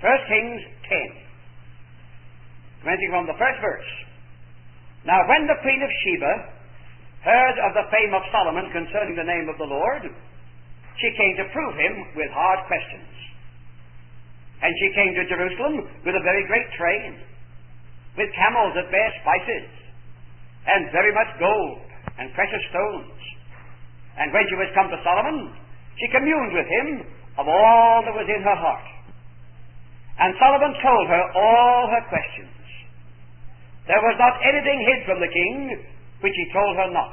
1 Kings 10, commencing from the first verse. Now when the queen of Sheba heard of the fame of Solomon concerning the name of the Lord, she came to prove him with hard questions. And she came to Jerusalem with a very great train, with camels that bear spices, and very much gold and precious stones. And when she was come to Solomon, she communed with him of all that was in her heart. And Solomon told her all her questions. There was not anything hid from the king which he told her not.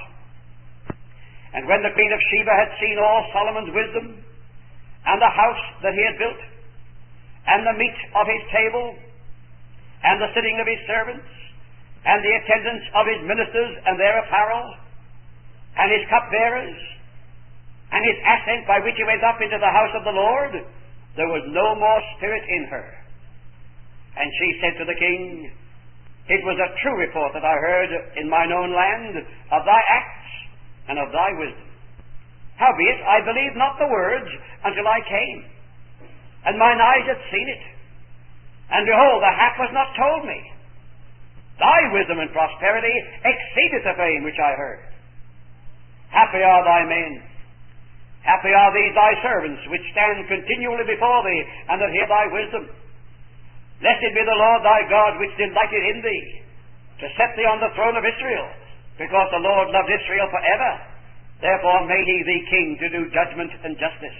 And when the queen of Sheba had seen all Solomon's wisdom, and the house that he had built, and the meat of his table, and the sitting of his servants, and the attendance of his ministers and their apparel, and his cupbearers, and his ascent by which he went up into the house of the Lord, there was no more spirit in her. And she said to the king, It was a true report that I heard in mine own land of thy acts and of thy wisdom. Howbeit, I believed not the words until I came, and mine eyes had seen it. And behold, the half was not told me. Thy wisdom and prosperity exceedeth the fame which I heard. Happy are thy men, happy are these thy servants, which stand continually before thee, and that hear thy wisdom. Blessed be the Lord thy God, which delighted in thee, to set thee on the throne of Israel, because the Lord loved Israel forever. Therefore made he thee king to do judgment and justice.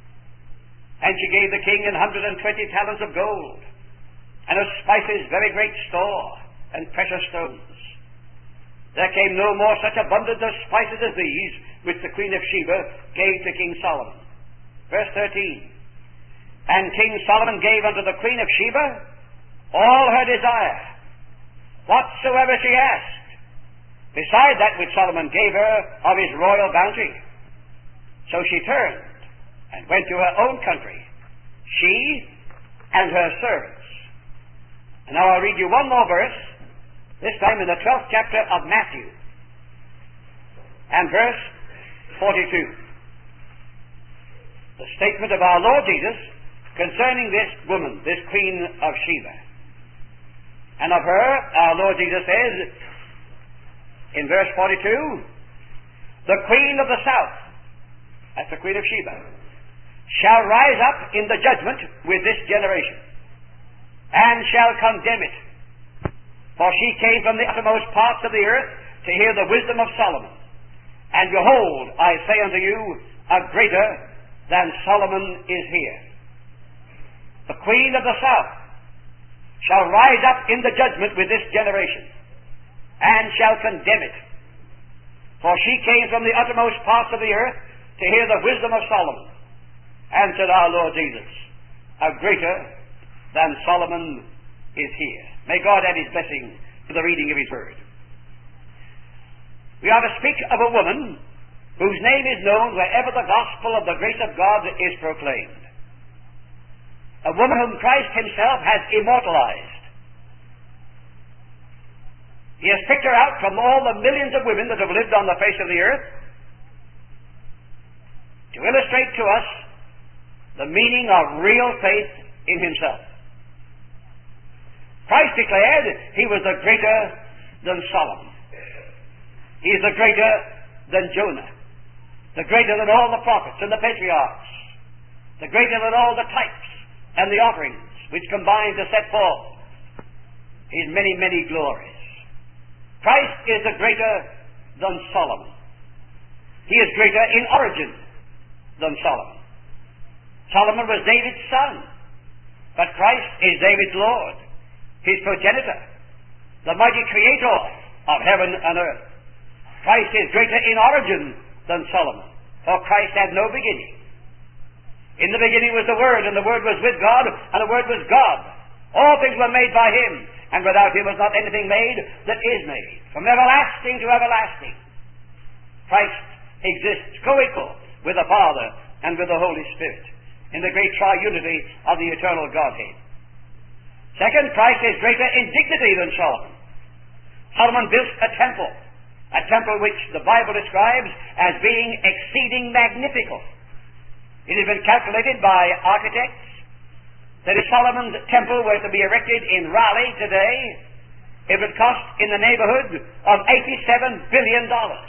And she gave the king 120 talents of gold, and of spices very great store, and precious stones. There came no more such abundance of spices as these, which the queen of Sheba gave to King Solomon. Verse 13. And King Solomon gave unto the queen of Sheba all her desire, whatsoever she asked, beside that which Solomon gave her of his royal bounty. So she turned and went to her own country, she and her servants. And now I'll read you one more verse, this time in the 12th chapter of Matthew, and verse 42. The statement of our Lord Jesus concerning this woman, this queen of Sheba. And of her, our Lord Jesus says, in verse 42, the queen of the south, that's the queen of Sheba, shall rise up in the judgment with this generation, and shall condemn it. For she came from the uttermost parts of the earth to hear the wisdom of Solomon. And behold, I say unto you, a greater than Solomon is here. The queen of the south shall rise up in the judgment with this generation, and shall condemn it. For she came from the uttermost parts of the earth to hear the wisdom of Solomon. And said our Lord Jesus, a greater than Solomon is here. May God add his blessing to the reading of his word. We are to speak of a woman whose name is known wherever the gospel of the grace of God is proclaimed. A woman whom Christ himself has immortalized. He has picked her out from all the millions of women that have lived on the face of the earth to illustrate to us the meaning of real faith in himself. Christ declared he was the greater than Solomon. He is the greater than Jonah, the greater than all the prophets and the patriarchs, the greater than all the types and the offerings which combine to set forth his many, many glories. Christ is the greater than Solomon. He is greater in origin than Solomon. Solomon was David's son, but Christ is David's Lord, his progenitor, the mighty creator of heaven and earth. Christ is greater in origin than Solomon, for Christ had no beginning. In the beginning was the Word, and the Word was with God, and the Word was God. All things were made by him, and without him was not anything made that is made. From everlasting to everlasting, Christ exists co-equal with the Father and with the Holy Spirit in the great triunity of the eternal Godhead. Second, Christ is greater in dignity than Solomon. Solomon built a temple which the Bible describes as being exceeding magnificent. It has been calculated by architects that if Solomon's temple were to be erected in Raleigh today, it would cost in the neighborhood of $87 billion.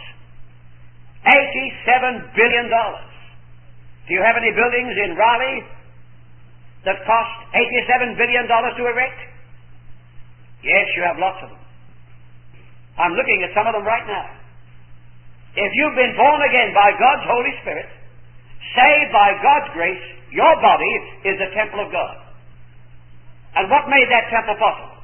$87 billion. Do you have any buildings in Raleigh that cost $87 billion to erect? Yes, you have lots of them. I'm looking at some of them right now. If you've been born again by God's Holy Spirit, saved by God's grace, your body is the temple of God. And what made that temple possible?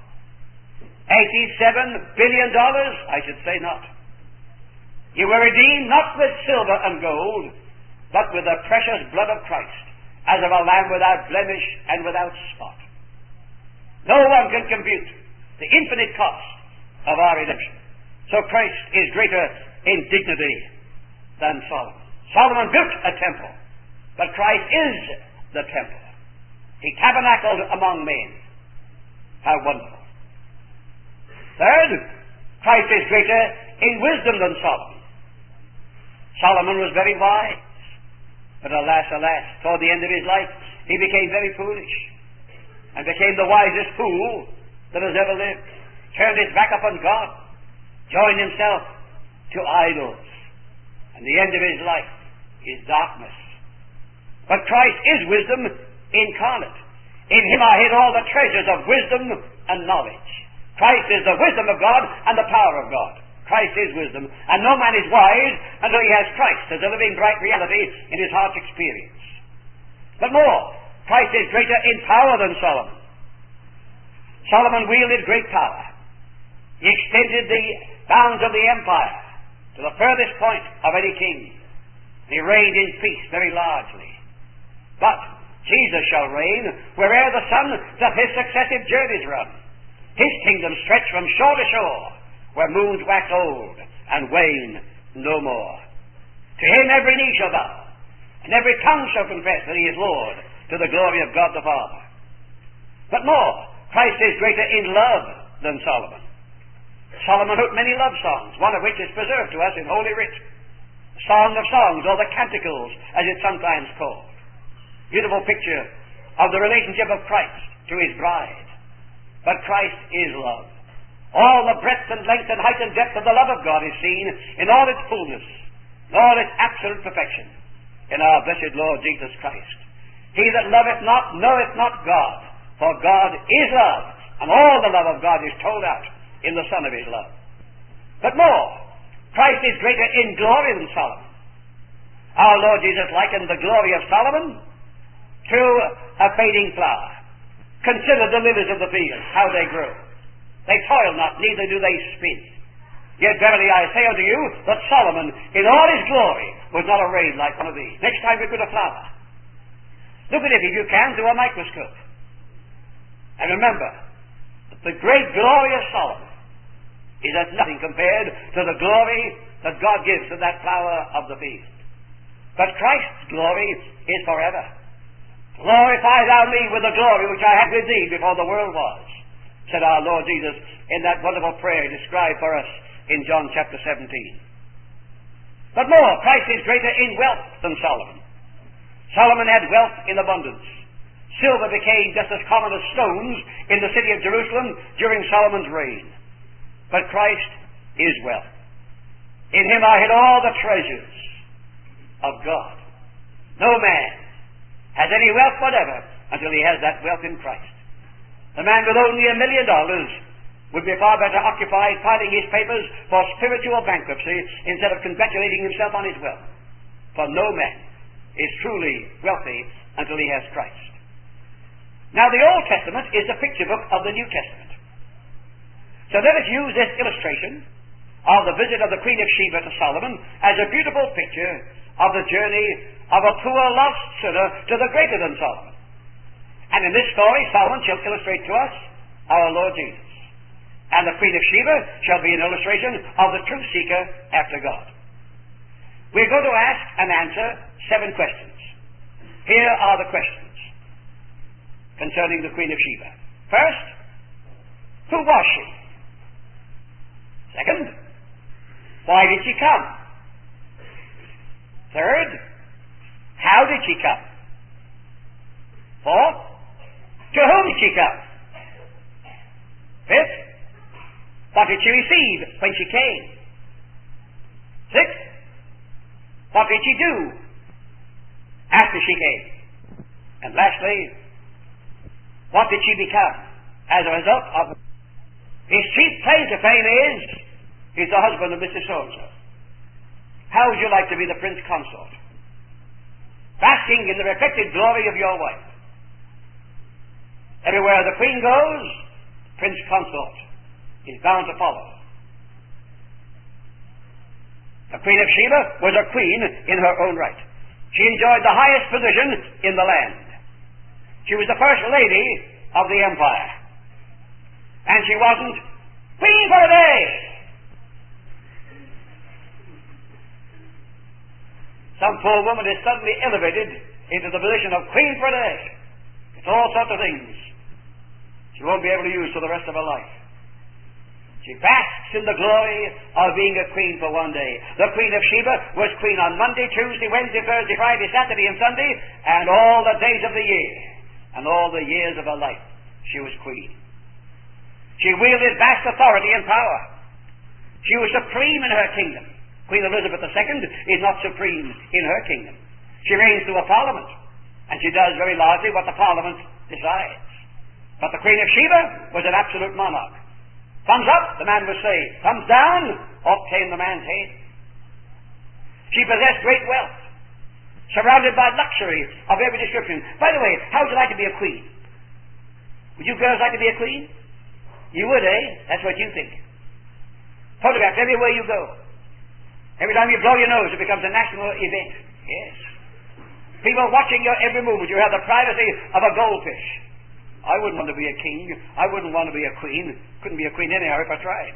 $87 billion? I should say not. You were redeemed not with silver and gold, but with the precious blood of Christ, as of a lamb without blemish and without spot. No one can compute the infinite cost of our redemption. So Christ is greater in dignity than Solomon. Solomon built a temple, but Christ is the temple. He tabernacled among men. How wonderful. Third, Christ is greater in wisdom than Solomon. Solomon was very wise, but alas, alas, toward the end of his life, he became very foolish and became the wisest fool that has ever lived. Turned his back upon God, joined himself to idols, and the end of his life is darkness. But Christ is wisdom incarnate. In him I hid all the treasures of wisdom and knowledge. Christ is the wisdom of God and the power of God. Christ is wisdom, and no man is wise until he has Christ as a living bright reality in his heart's experience. But more, Christ is greater in power than Solomon. Solomon wielded great power. He extended the bounds of the empire to the furthest point of any king. He reigned in peace very largely. But Jesus shall reign where'er the sun doth his successive journeys run. His kingdom stretch from shore to shore, where moons wax old and wane no more. To him every knee shall bow, and every tongue shall confess that he is Lord, to the glory of God the Father. But more, Christ is greater in love than Solomon. Solomon wrote many love songs, one of which is preserved to us in Holy Writ. Song of Songs, or the Canticles, as it's sometimes called. Beautiful picture of the relationship of Christ to his bride. But Christ is love. All the breadth and length and height and depth of the love of God is seen in all its fullness, in all its absolute perfection, in our blessed Lord Jesus Christ. He that loveth not knoweth not God, for God is love, and all the love of God is told out in the Son of his love. But more, Christ is greater in glory than Solomon. Our Lord Jesus likened the glory of Solomon to a fading flower. Consider the lilies of the field, how they grow. They toil not, neither do they spin. Yet verily I say unto you, that Solomon, in all his glory, was not arrayed like one of these. Next time look at a flower. Look at it, if you can, through a microscope. And remember, that the great glory of Solomon is as nothing compared to the glory that God gives to that flower of the field. But Christ's glory is forever. Glorify thou me with the glory which I had with thee before the world was, said our Lord Jesus in that wonderful prayer described for us in John chapter 17. But more, Christ is greater in wealth than Solomon. Solomon had wealth in abundance. Silver became just as common as stones in the city of Jerusalem during Solomon's reign. But Christ is wealth. In him I hid all the treasures of God. No man has any wealth whatever until he has that wealth in Christ. The man with only $1 million would be far better occupied filing his papers for spiritual bankruptcy instead of congratulating himself on his wealth. For no man is truly wealthy until he has Christ. Now the Old Testament is the picture book of the New Testament. So let us use this illustration of the visit of the Queen of Sheba to Solomon as a beautiful picture of the journey of a poor lost sinner to the greater than Solomon. And in this story, Solomon shall illustrate to us our Lord Jesus. And the Queen of Sheba shall be an illustration of the true seeker after God. We're going to ask and answer 7 questions. Here are the questions concerning the Queen of Sheba. First, who was she? Second, why did she come? Third, how did she come? Fourth, To whom did she come? Fifth, what did she receive when she came? Sixth, what did she do after she came? And lastly, what did she become as a result of it? His chief claim to fame is, he's the husband of Mrs. So-and-so. How would you like to be the prince consort? Basking in the reflected glory of your wife. Everywhere the queen goes, prince consort is bound to follow. The Queen of Sheba was a queen in her own right. She enjoyed the highest position in the land. She was the first lady of the empire. And she wasn't queen for a day. Some poor woman is suddenly elevated into the position of queen for a day. It's all sorts of things she won't be able to use for the rest of her life. She basks in the glory of being a queen for one day. The Queen of Sheba was queen on Monday, Tuesday, Wednesday, Thursday, Friday, Saturday, and Sunday, and all the days of the year, and all the years of her life, she was queen. She wielded vast authority and power. She was supreme in her kingdom. Queen Elizabeth II is not supreme in her kingdom. She reigns through a parliament, and she does very largely what the parliament decides. But the Queen of Sheba was an absolute monarch. Thumbs up, the man was saved. Thumbs down, off came the man's head. She possessed great wealth, surrounded by luxury of every description. By the way, how would you like to be a queen? Would you girls like to be a queen? You would, eh? That's what you think. Photographs everywhere you go. Every time you blow your nose, it becomes a national event. Yes. People watching your every movement. You have the privacy of a goldfish. I wouldn't want to be a king. I wouldn't want to be a queen. Couldn't be a queen anyhow if I tried.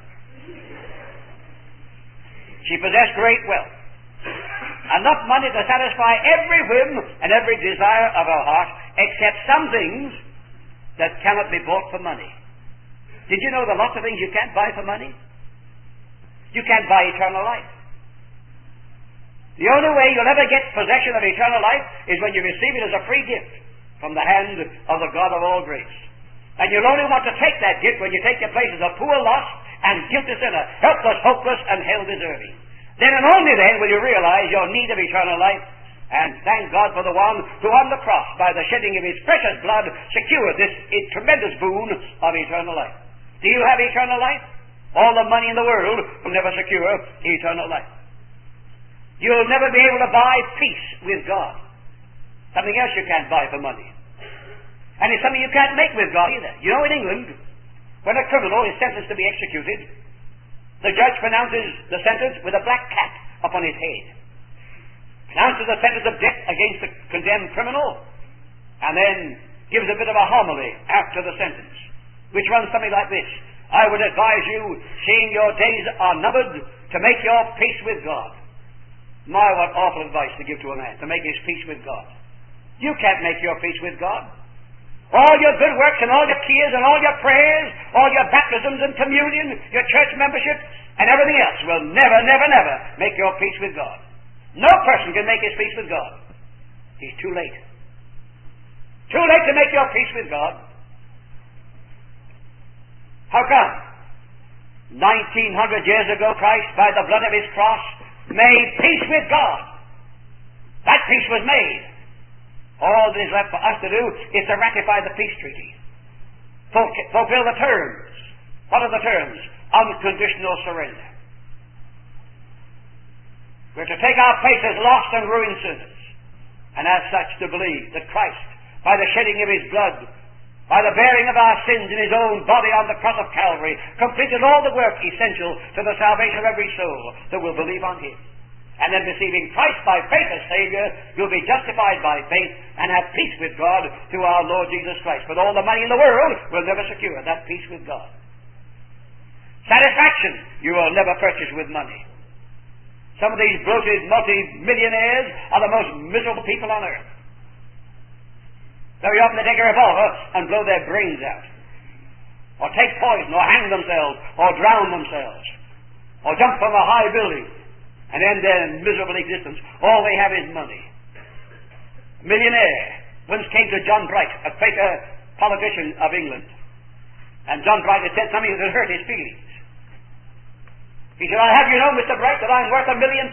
She possessed great wealth. Enough money to satisfy every whim and every desire of her heart, except some things that cannot be bought for money. Did you know there are lots of things you can't buy for money? You can't buy eternal life. The only way you'll ever get possession of eternal life is when you receive it as a free gift from the hand of the God of all grace. And you'll only want to take that gift when you take your place as a poor, lost, and guilty sinner, helpless, hopeless, and hell-deserving. Then and only then will you realize your need of eternal life, and thank God for the one who on the cross, by the shedding of his precious blood, secured this tremendous boon of eternal life. Do you have eternal life? All the money in the world will never secure eternal life. You'll never be able to buy peace with God. Something else you can't buy for money. And it's something you can't make with God either. You know, in England, when a criminal is sentenced to be executed, the judge pronounces the sentence with a black cap upon his head. Pronounces the sentence of death against the condemned criminal, and then gives a bit of a homily after the sentence, which runs something like this. I would advise you, seeing your days are numbered, to make your peace with God. My, what awful advice to give to a man, to make his peace with God. You can't make your peace with God. All your good works and all your tears and all your prayers, all your baptisms and communion, your church membership, and everything else will never, never, never make your peace with God. No person can make his peace with God. He's too late. Too late to make your peace with God. How come? 1900 years ago, Christ, by the blood of his cross, made peace with God. That peace was made. All that is left for us to do is to ratify the peace treaty. Fulfill the terms. What are the terms? Unconditional surrender. We're to take our place as lost and ruined sinners, and as such to believe that Christ, by the shedding of his blood, by the bearing of our sins in his own body on the cross of Calvary, completed all the work essential to the salvation of every soul that will believe on him. And then receiving Christ by faith as Savior, you'll be justified by faith and have peace with God through our Lord Jesus Christ. But all the money in the world will never secure that peace with God. Satisfaction you will never purchase with money. Some of these bloated multi-millionaires are the most miserable people on earth. Very often they take a revolver and blow their brains out, or take poison, or hang themselves, or drown themselves, or jump from a high building and end their miserable existence. All they have is money. A millionaire once came to John Bright, a Quaker politician of England. And John Bright had said something that had hurt his feelings. He said, "I'll have you know, Mr. Bright, that I'm worth £1 million.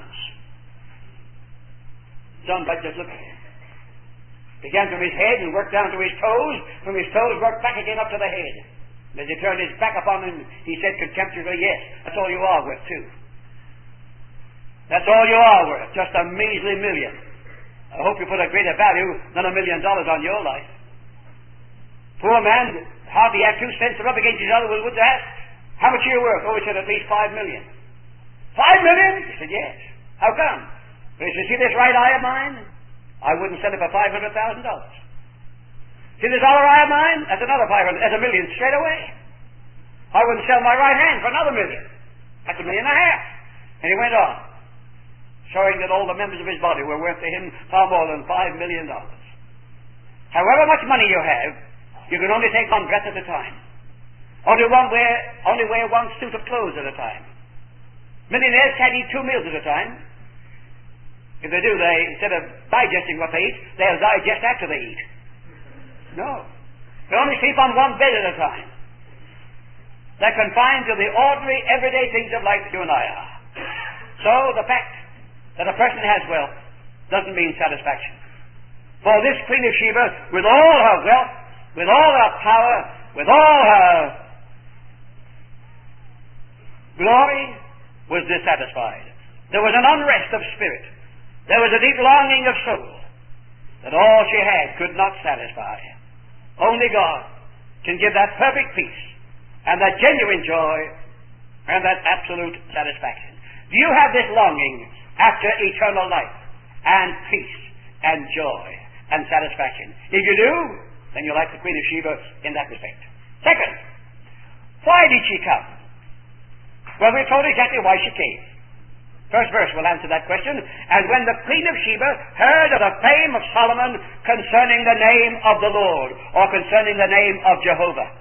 John Bright just looked at him. Began from his head and worked down to his toes. From his toes worked back again up to the head. And as he turned his back upon him, he said contemptuously, "Yes, that's all you are worth, too. That's all you are worth, just a measly million. I hope you put a greater value than $1 million on your life." Poor man hardly had 2 cents to rub against his other. Would ask, "How much are you worth?" Oh, he said, "At least $5 million. $5 million? He said, "Yes." "How come?" He said, "See this right eye of mine? I wouldn't sell it for $500,000. See this other eye of mine? That's another $500,000. That's $1 million straight away. I wouldn't sell my right hand for another $1 million. That's $1.5 million. And he went on, showing that all the members of his body were worth to him far more than $5 million. However much money you have, you can only take one breath at a time. Only wear one suit of clothes at a time. Millionaires can't eat 2 meals at a time. If they do, instead of digesting what they eat, they'll digest after they eat. No. They only sleep on one bed at a time. They're confined to the ordinary, everyday things of life you and I are. So the fact that a person has wealth doesn't mean satisfaction. For this Queen of Sheba, with all her wealth, with all her power, with all her glory, was dissatisfied. There was an unrest of spirit. There was a deep longing of soul that all she had could not satisfy. Only God can give that perfect peace and that genuine joy and that absolute satisfaction. Do you have this longing after eternal life and peace and joy and satisfaction? If you do, then you're like the Queen of Sheba in that respect. Second, why did she come? Well, we're told exactly why she came. First verse will answer that question. "And when the Queen of Sheba heard of the fame of Solomon concerning the name of the Lord," or concerning the name of Jehovah.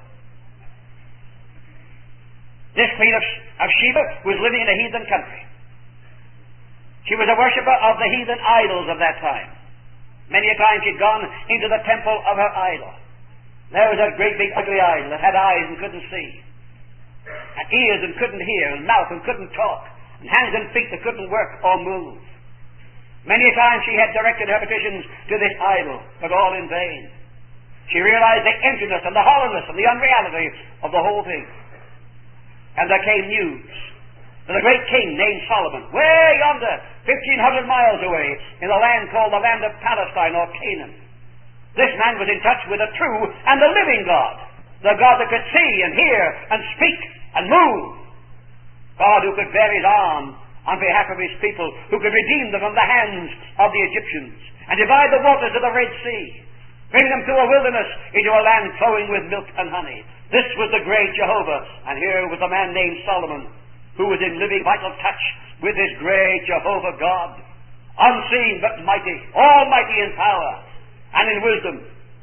This Queen of Sheba was living in a heathen country. She was a worshipper of the heathen idols of that time. Many a time she'd gone into the temple of her idol. There was a great big ugly idol that had eyes and couldn't see, and ears and couldn't hear, and mouth and couldn't talk, and hands and feet that couldn't work or move. Many a time she had directed her petitions to this idol, but all in vain. She realized the emptiness and the hollowness and the unreality of the whole thing. And there came news that a great king named Solomon, way yonder, 1,500 miles away, in a land called the land of Palestine or Canaan. This man was in touch with a true and a living God, the God that could see and hear and speak and move. God who could bear his arm on behalf of his people, who could redeem them from the hands of the Egyptians and divide the waters of the Red Sea, bring them through a wilderness into a land flowing with milk and honey. This was the great Jehovah, and here was a man named Solomon, who was in living vital touch with this great Jehovah God, unseen but mighty, almighty in power and in wisdom,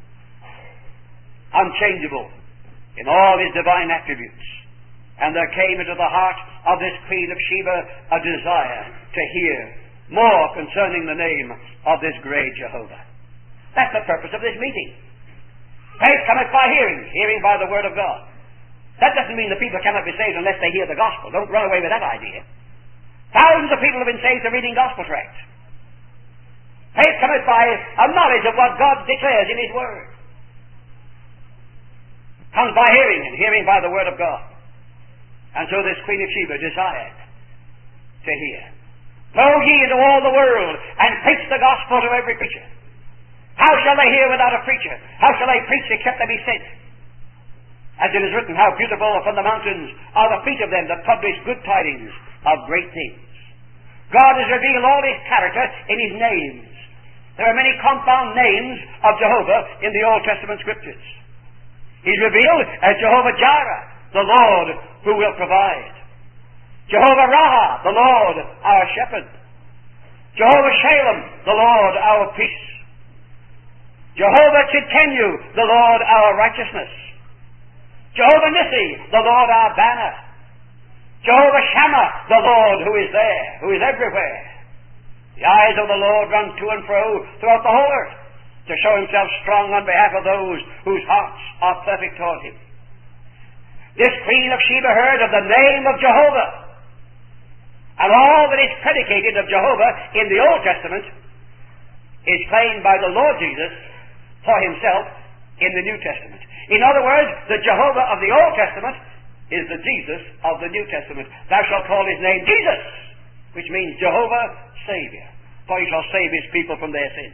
unchangeable in all his divine attributes. And there came into the heart of this Queen of Sheba a desire to hear more concerning the name of this great Jehovah. That's the purpose of this meeting. Faith cometh by hearing, hearing by the word of God. That doesn't mean the people cannot be saved unless they hear the gospel. Don't run away with that idea. Thousands of people have been saved through reading gospel tracts. Faith cometh by a knowledge of what God declares in his word. Comes by hearing, and hearing by the word of God. And so this Queen of Sheba desired to hear. Go ye into all the world and preach the gospel to every creature. How shall they hear without a preacher? How shall they preach except they be sent? As it is written, how beautiful from the mountains are the feet of them that publish good tidings of great things. God has revealed all his character in his names. There are many compound names of Jehovah in the Old Testament scriptures. He's revealed as Jehovah Jireh, the Lord who will provide. Jehovah Raha, the Lord our shepherd. Jehovah Shalem, the Lord our peace. Jehovah Tsidkenu, the Lord our righteousness. Jehovah Nissi, the Lord our banner. Jehovah Shammah, the Lord who is there, who is everywhere. The eyes of the Lord run to and fro throughout the whole earth to show himself strong on behalf of those whose hearts are perfect toward him. This Queen of Sheba heard of the name of Jehovah, and all that is predicated of Jehovah in the Old Testament is claimed by the Lord Jesus for himself in the New Testament. In other words, the Jehovah of the Old Testament is the Jesus of the New Testament. Thou shalt call his name Jesus, which means Jehovah Savior, for he shall save his people from their sins.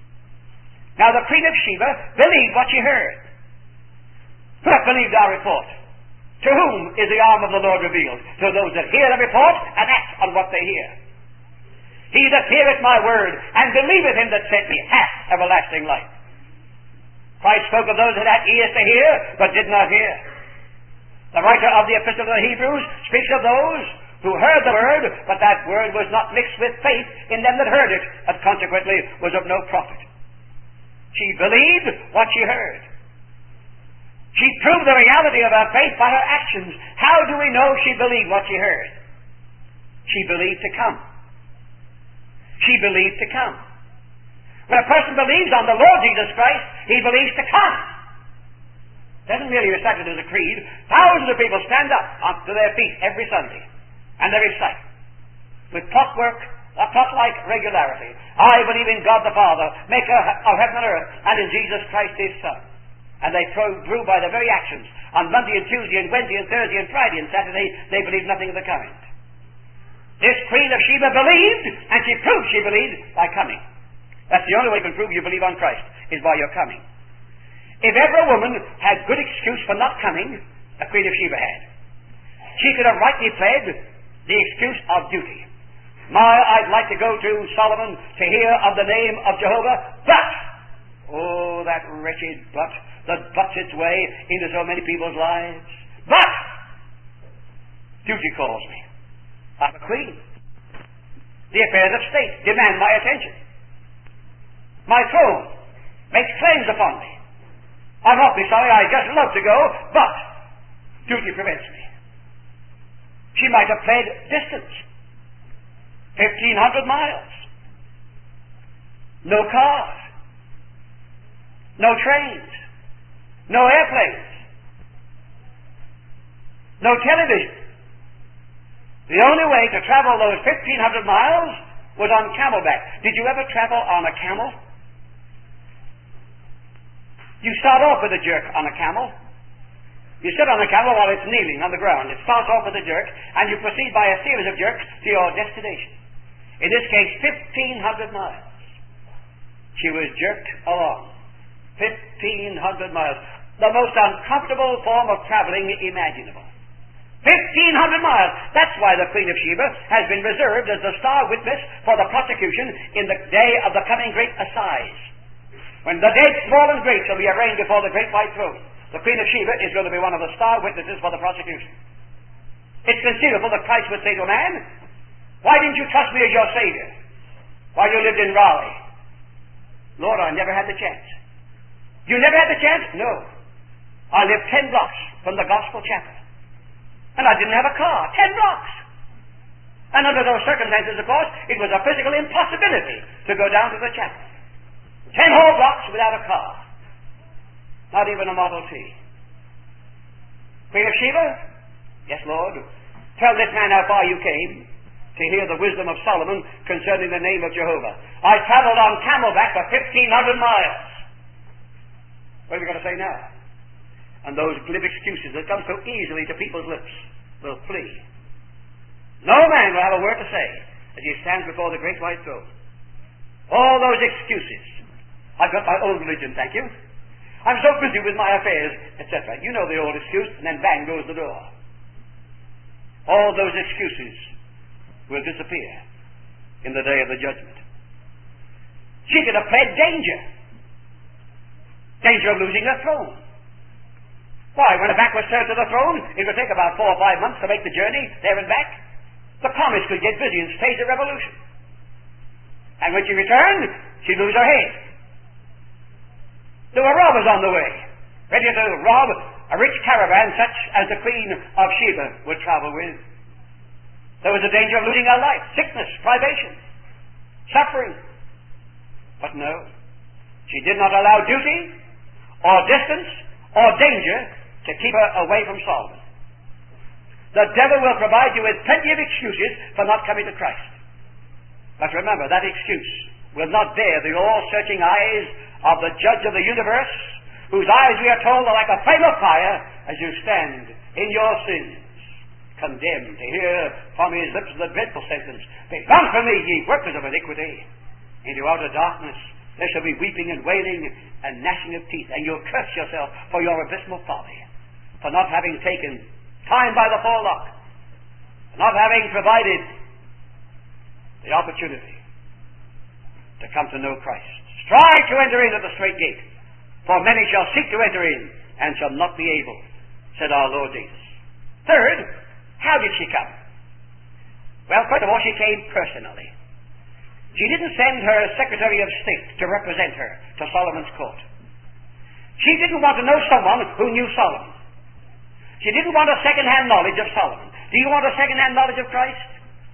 Now the Queen of Sheba believed what she heard. Who hath believed our report? To whom is the arm of the Lord revealed? To those that hear the report and act on what they hear. He that heareth my word and believeth him that sent me hath everlasting life. Christ spoke of those that had ears to hear, but did not hear. The writer of the Epistle to the Hebrews speaks of those who heard the word, but that word was not mixed with faith in them that heard it, and consequently was of no profit. She believed what she heard. She proved the reality of her faith by her actions. How do we know she believed what she heard? She believed to come. She believed to come. When a person believes on the Lord Jesus Christ, he believes to come. Doesn't merely recite it as a creed. Thousands of people stand up onto their feet every Sunday, and they recite with clockwork-like regularity. I believe in God the Father, maker of heaven and earth, and in Jesus Christ his Son. And they prove by their very actions. On Monday and Tuesday and Wednesday and Thursday and Friday and Saturday, they believe nothing of the kind. This Queen of Sheba believed, and she proved she believed by coming. That's the only way you can prove you believe on Christ, is by your coming. If ever a woman had good excuse for not coming, the Queen of Sheba had. She could have rightly pled the excuse of duty. I'd like to go to Solomon to hear of the name of Jehovah, but, oh, that wretched but, that butts its way into so many people's lives. But, duty calls me. I'm a queen. The affairs of state demand my attention. My throne makes claims upon me. I'm awfully sorry, I just love to go, but duty prevents me. She might have pled distance. 1,500 miles. No cars. No trains. No airplanes. No television. The only way to travel those 1,500 miles was on camelback. Did you ever travel on a camel? You start off with a jerk on a camel. You sit on the camel while it's kneeling on the ground. It starts off with a jerk, and you proceed by a series of jerks to your destination. In this case, 1,500 miles. She was jerked along. 1,500 miles. The most uncomfortable form of traveling imaginable. 1,500 miles. That's why the Queen of Sheba has been reserved as the star witness for the prosecution in the day of the coming great assize. When the dead, small and great, shall be arraigned before the great white throne, the Queen of Sheba is going to be one of the star witnesses for the prosecution. It's conceivable that Christ would say to a man, why didn't you trust me as your Savior while you lived in Raleigh? Lord, I never had the chance. You never had the chance? No. I lived 10 blocks from the Gospel Chapel. And I didn't have a car. 10 blocks. And under those circumstances, of course, it was a physical impossibility to go down to the chapel. 10 whole blocks without a car. Not even a Model T. Queen of Sheba? Yes, Lord. Tell this man how far you came to hear the wisdom of Solomon concerning the name of Jehovah. I traveled on camelback for 1,500 miles. What are we going to say now? And those glib excuses that come so easily to people's lips will flee. No man will have a word to say as he stands before the great white throne. All those excuses. I've got my own religion, thank you. I'm so busy with my affairs, etc. You know the old excuse, and then bang goes the door. All those excuses will disappear in the day of the judgment. She could have pled danger. Danger of losing her throne. Why, when her back was turned to the throne, it would take about 4 or 5 months to make the journey there and back. The commons could get busy and stage a revolution. And when she returned, she'd lose her head. There were robbers on the way, ready to rob a rich caravan such as the Queen of Sheba would travel with. There was a danger of losing her life, sickness, privation, suffering. But no, She did not allow duty or distance or danger to keep her away from Solomon. The devil will provide you with plenty of excuses for not coming to Christ. But remember, that excuse will not bear the all-searching eyes of the judge of the universe, whose eyes, we are told, are like a flame of fire as you stand in your sins, condemned to hear from his lips the dreadful sentence, "Begone from me, ye workers of iniquity, into outer darkness. There shall be weeping and wailing and gnashing of teeth, and you'll curse yourself for your abysmal folly, for not having taken time by the forelock, for not having provided the opportunity to come to know Christ. Strive to enter in at the strait gate, for many shall seek to enter in and shall not be able, said our Lord Jesus." Third, how did she come? Well, first of all, she came personally. She didn't send her Secretary of State to represent her to Solomon's court. She didn't want to know someone who knew Solomon. She didn't want a second-hand knowledge of Solomon. Do you want a second-hand knowledge of Christ?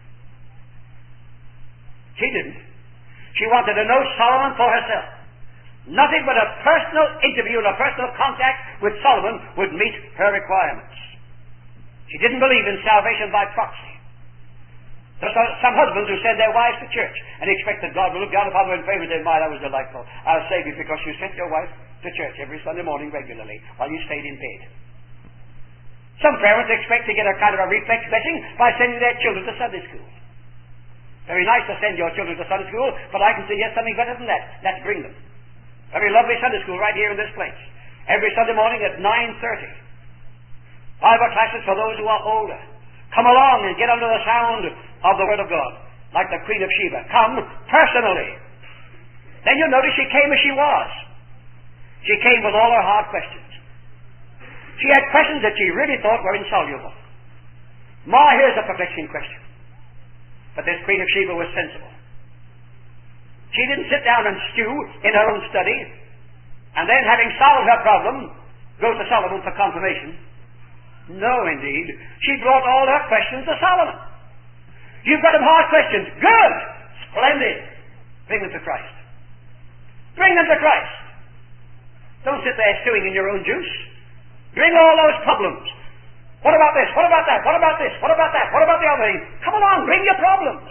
She didn't. She wanted to know Solomon for herself. Nothing but a personal interview and a personal contact with Solomon would meet her requirements. She didn't believe in salvation by proxy. There are some husbands who send their wives to church and expect that God will look down upon them in favor and say, "My, that was delightful. I'll save you because you sent your wife to church every Sunday morning regularly while you stayed in bed." Some parents expect to get a kind of a reflex blessing by sending their children to Sunday school. Very nice to send your children to Sunday school, but I can suggest something better than that. Let's bring them. Very lovely Sunday school right here in this place. Every Sunday morning at 9:30. Bible classes for those who are older. Come along and get under the sound of the Word of God, like the Queen of Sheba. Come personally. Then you'll notice she came as she was. She came with all her hard questions. She had questions that she really thought were insoluble. Here's a perplexing question. But this Queen of Sheba was sensible. She didn't sit down and stew in her own study, and then, having solved her problem, go to Solomon for confirmation. No, indeed. She brought all her questions to Solomon. You've got some hard questions. Good! Splendid! Bring them to Christ. Bring them to Christ. Don't sit there stewing in your own juice. Bring all those problems. What about this? What about that? What about this? What about that? What about the other thing? Come along, bring your problems.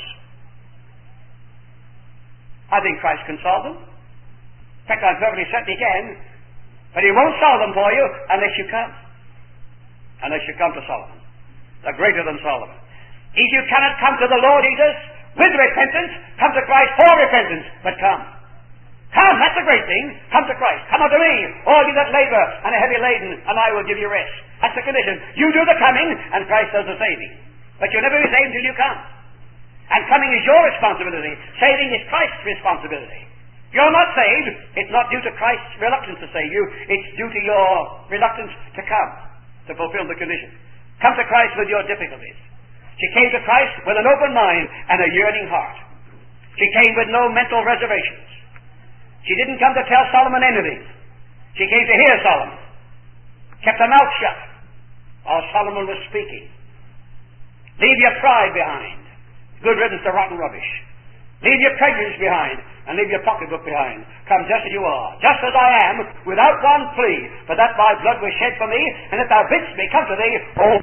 I think Christ can solve them. In fact, I'm perfectly certain He can. But He won't solve them for you unless you come. Unless you come to Solomon, the greater than Solomon. If you cannot come to the Lord Jesus with repentance, come to Christ for repentance, but come. Come, that's the great thing. Come to Christ. Come unto me, all you that labor and are heavy laden, and I will give you rest. That's the condition. You do the coming, and Christ does the saving. But you'll never be saved until you come. And coming is your responsibility. Saving is Christ's responsibility. If you're not saved, it's not due to Christ's reluctance to save you. It's due to your reluctance to come, to fulfill the condition. Come to Christ with your difficulties. She came to Christ with an open mind and a yearning heart. She came with no mental reservations. She didn't come to tell Solomon anything. She came to hear Solomon. Kept her mouth shut while Solomon was speaking. Leave your pride behind. Good riddance to rotten rubbish. Leave your prejudice behind and leave your pocketbook behind. Come just as you are, just as I am, without one plea, for that my blood was shed for me, and that thou bidst me come to thee, oh.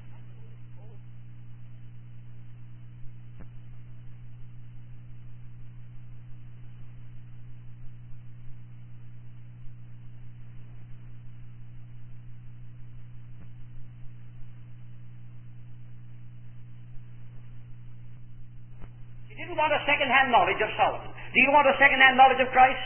You didn't want a second-hand knowledge of Solomon. Do you want a second-hand knowledge of Christ?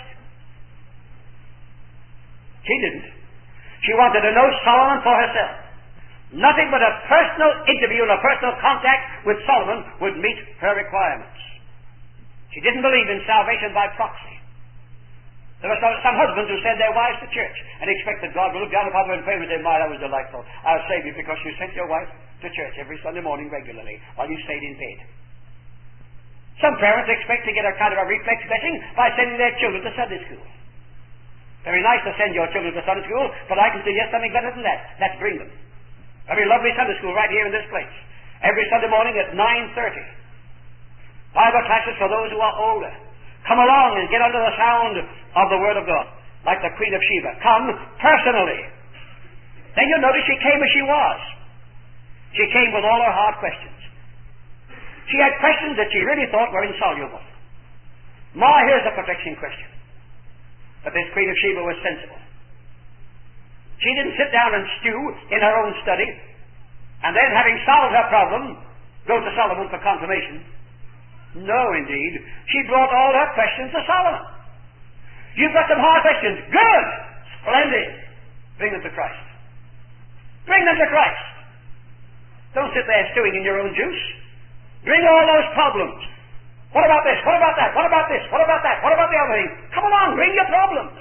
She didn't. She wanted to know Solomon for herself. Nothing but a personal interview and a personal contact with Solomon would meet her requirements. She didn't believe in salvation by proxy. There are some husbands who send their wives to church and expect that God will look down upon them in favor and say, "My, that was delightful. I'll save you because you sent your wife to church every Sunday morning regularly while you stayed in bed." Some parents expect to get a kind of a reflex blessing by sending their children to Sunday school. Very nice to send your children to Sunday school, but I can suggest something better than that. Let's bring them. Very lovely Sunday school right here in this place. Every Sunday morning at 9:30. Bible classes for those who are older. Come along and get under the sound of the Word of God, like the Queen of Sheba. Come personally. Then you'll notice she came as she was. She came with all her hard questions. She had questions that she really thought were insoluble. Here's a perplexing question. But this Queen of Sheba was sensible. She didn't sit down and stew in her own study, and then, having solved her problem, go to Solomon for confirmation. No, indeed. She brought all her questions to Solomon. You've got some hard questions. Good! Splendid! Bring them to Christ. Bring them to Christ. Don't sit there stewing in your own juice. Bring all those problems. What about this? What about that? What about this? What about that? What about the other thing? Come along, bring your problems.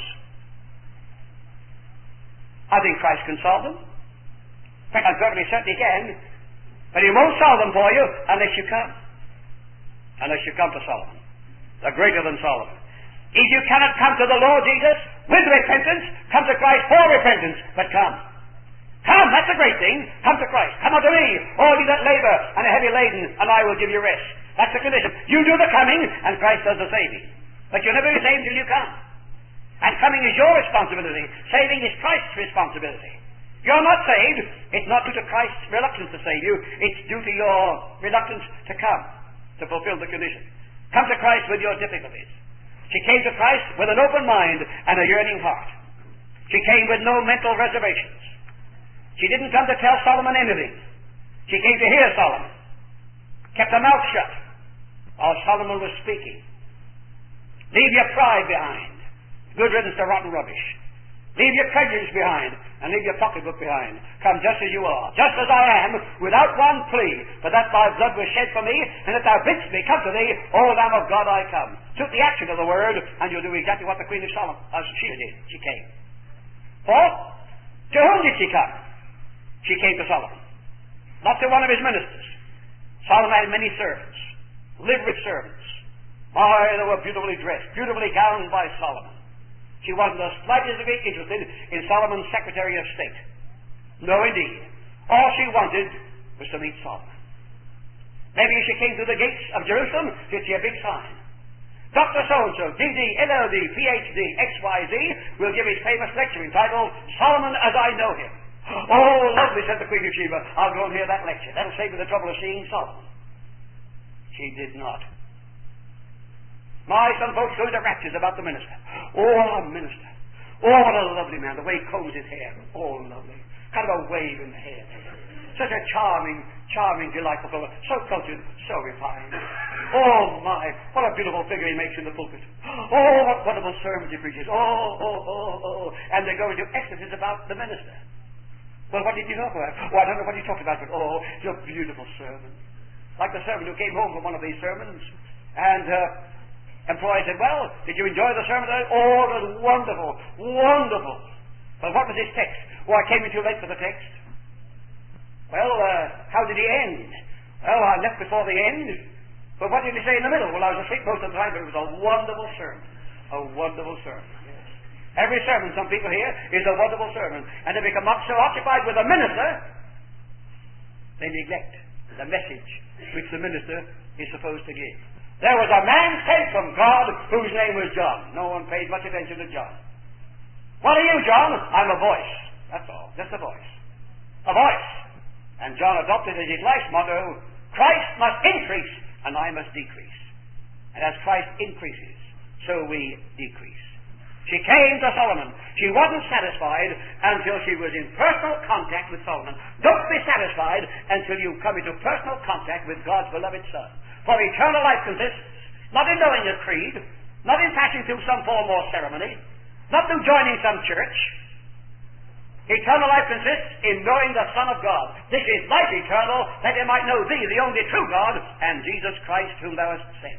I think Christ can solve them. In fact, I'm perfectly certain He can. But He won't solve them for you unless you come. Unless you come to Solomon, the greater than Solomon. If you cannot come to the Lord Jesus with repentance, come to Christ for repentance, but come. Come, that's a great thing. Come to Christ. Come unto me, all you that labor and are heavy laden, and I will give you rest. That's the condition. You do the coming, and Christ does the saving. But you'll never be saved till you come. And coming is your responsibility. Saving is Christ's responsibility. You're not saved. It's not due to Christ's reluctance to save you. It's due to your reluctance to come, to fulfill the condition. Come to Christ with your difficulties. She came to Christ with an open mind and a yearning heart. She came with no mental reservations. She didn't come to tell Solomon anything. She came to hear Solomon. Kept her mouth shut while Solomon was speaking. Leave your pride behind. Good riddance to rotten rubbish. Leave your prejudice behind, and leave your pocketbook behind. Come just as you are, just as I am, without one plea, but that thy blood was shed for me, and that thou bidst me come to thee, O Lamb of God, I come. Suit the action of the word, and you'll do exactly what the Queen of Sheba did. She came. For, to whom did she come? She came to Solomon. Not to one of his ministers. Solomon had many servants, liveried servants. They were beautifully dressed, beautifully gowned by Solomon. She wasn't the slightest degree interested in Solomon's Secretary of State. No, indeed. All she wanted was to meet Solomon. Maybe as she came through the gates of Jerusalem, she'd see a big sign. Dr. So-and-so, D.D., LL.D., Ph.D., XYZ, will give his famous lecture entitled, Solomon as I Know Him. Oh, lovely, said the Queen of Sheba. I'll go and hear that lecture. That'll save me the trouble of seeing Solomon. She did not. Some folks go into raptures about the minister. Oh, our minister. Oh, what a lovely man. The way he combs his hair. Oh, lovely. Kind of a wave in the hair. Such a charming, delightful fellow. So cultured, so refined. Oh, my. What a beautiful figure he makes in the pulpit. Oh, what wonderful sermons he preaches. Oh. And they go into ecstasies about the minister. Well, what did you talk about? Oh, I don't know what you talked about, but your beautiful sermon. Like the servant who came home from one of these sermons, and employee said, well, did you enjoy the sermon today? Oh, it was wonderful, wonderful. Well, what was his text? Oh, I came in too late for the text. Well, how did he end? Well, I left before the end. But what did he say in the middle? Well, I was asleep most of the time, but it was a wonderful sermon. A wonderful sermon. Yes. Every sermon, some people hear, is a wonderful sermon. And they become so occupied with the minister, they neglect the message which the minister is supposed to give. There was a man sent from God whose name was John. No one paid much attention to John. What are you, John? I'm a voice. That's all. Just a voice. A voice. And John adopted as his life's motto, Christ must increase and I must decrease. And as Christ increases, so we decrease. She came to Solomon. She wasn't satisfied until she was in personal contact with Solomon. Don't be satisfied until you come into personal contact with God's beloved Son. For eternal life consists not in knowing a creed, not in passing through some form or ceremony, not through joining some church. Eternal life consists in knowing the Son of God. This is life eternal, that they might know thee, the only true God, and Jesus Christ whom thou hast sent.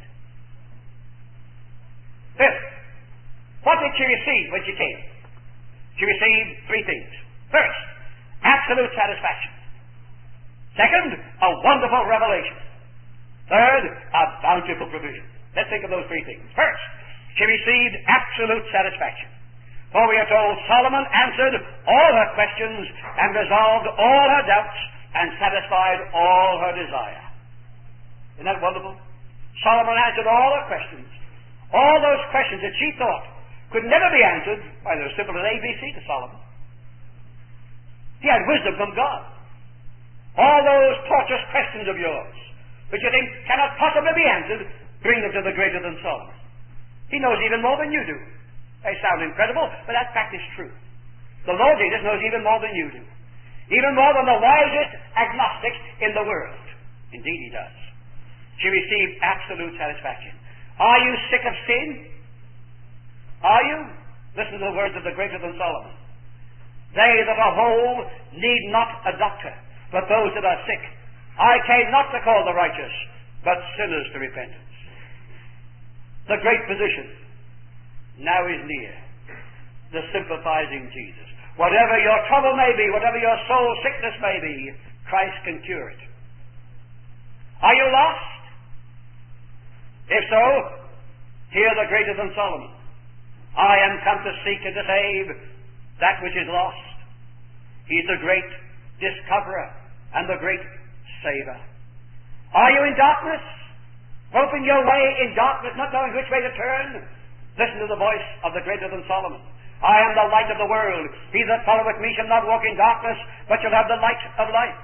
Fifth, what did she receive when she came? She received three things. First, absolute satisfaction. Second, a wonderful revelation. Third, a bountiful provision. Let's think of those three things. First, she received absolute satisfaction. For we are told Solomon answered all her questions and resolved all her doubts and satisfied all her desire. Isn't that wonderful? Solomon answered all her questions, All those questions that she thought could never be answered by the simple as ABC to Solomon. He had wisdom from God. All those tortuous questions of yours, which you think cannot possibly be answered, bring them to the greater than Solomon. He knows even more than you do. They sound incredible, but that fact is true. The Lord Jesus knows even more than you do. Even more than the wisest agnostic in the world. Indeed he does. She received absolute satisfaction. Are you sick of sin? Are you? Listen to the words of the greater than Solomon. They that are whole need not a doctor, but those that are sick. I came not to call the righteous, but sinners to repentance. The great physician now is near, the sympathizing Jesus. Whatever your trouble may be, whatever your soul sickness may be, Christ can cure it. Are you lost? If so, hear the greater than Solomon. I am come to seek and to save that which is lost. He's the great discoverer and the great saver. Are you in darkness? Groping your way in darkness, not knowing which way to turn? Listen to the voice of the greater than Solomon. I am the light of the world. He that followeth me shall not walk in darkness, but shall have the light of life.